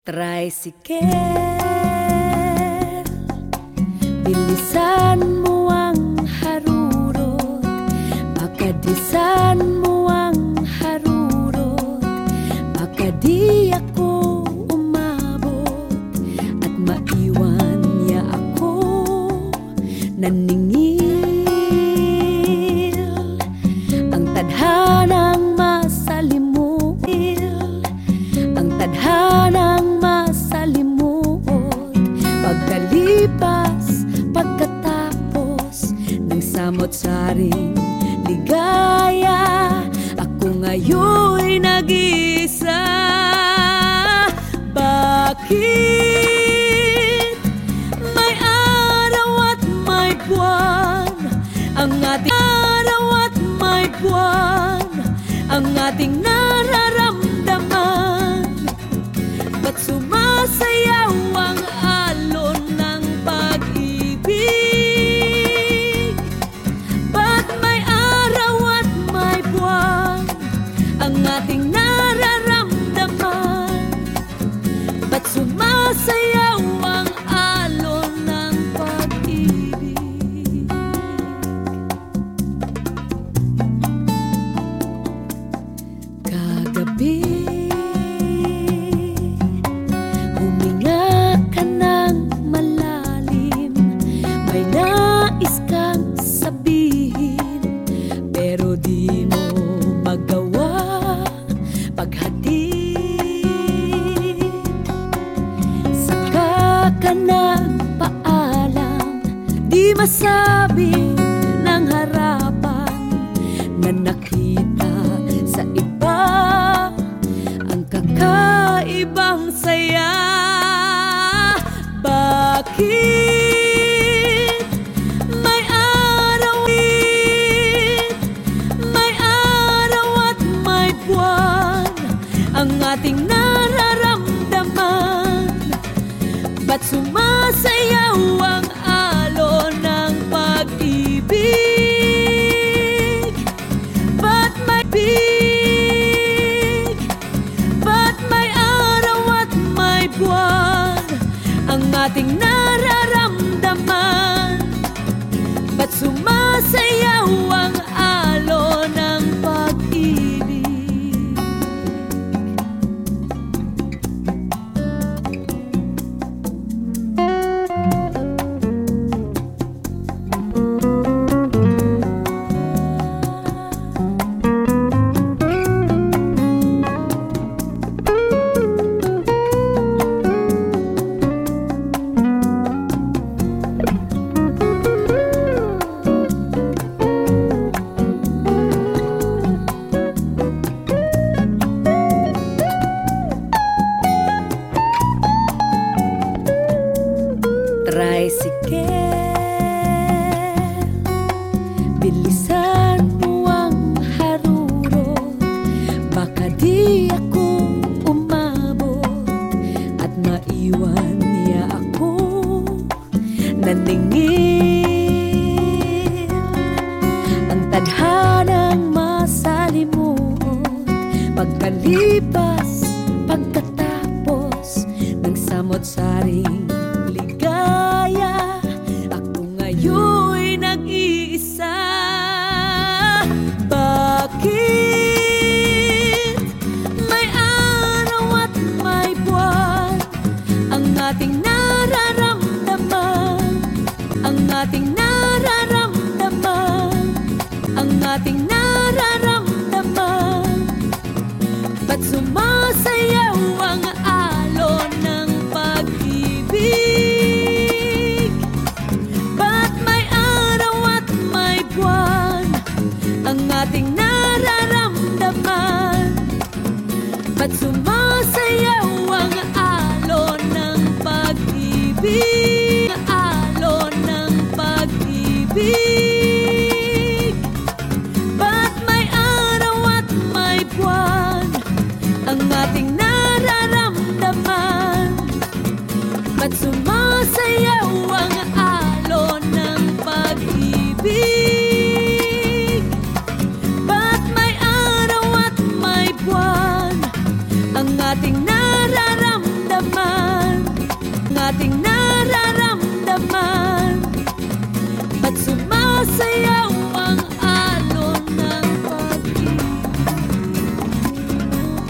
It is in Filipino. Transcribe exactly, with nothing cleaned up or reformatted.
Tricycle, bilisan mo ang harurot, pakadisan mo ang harurot, baka di ako umabot at maiwan niya ako naningil. Ang tadhanang masalimuil, ang tadhanang masalimuot, pagkalipas, pagkatapos ng samot-saring ligaya, ako ngayon'y nag-iisa. Bakit may araw at may buwan, ang ating araw at may buwan, ang ating nararamdaman? Ba't sumasayaw ang alon ng pag-ibig? Ba't may araw at may buwan, ang ating nararamdaman? Ba't sumasayaw ang alon ng pag-ibig? Kagabi huminga ka ng malalim, may nais kang sabihin, pero di mo magawa paghatid. Saka ka nagpaalam, di masabi ng harapan, na nakita sa iba ang kakaibang saya. Bakit may araw, may araw at may buwan, ang ating nararamdaman? Ba't sumasayaw ang alon ng pag-ibig? Ba't may big? Ba't may araw at may buwan, ang ating nararamdaman? Ba't sumasayaw ang alon ng pag-ibig? Tricycle, bilisan mo ang harurot, baka di ako umabot at maiwan niya ako naningil. Ang tadhanang masalimuot, pagkalipas, pagkatapos ng samot-saring ligaya, ako ngayon'y nag-iisa. Bakit may araw at may buwan, ang ating nararamdaman, ang ating nararamdaman, ang ating nararamdaman? Ba't sumasayaw ang alon ng pag-ibig? Ba't may araw at may buwan, ang ating nararamdaman? Ba't sumasayaw ang alon ng pag-ibig? Alon ng pag-ibig. Ba't may araw at may buwan, ang ating nararamdaman? Ba't sumasayaw ang alon ng pag-ibig? Ba't may araw at may buwan, ang ating nararamdaman? laman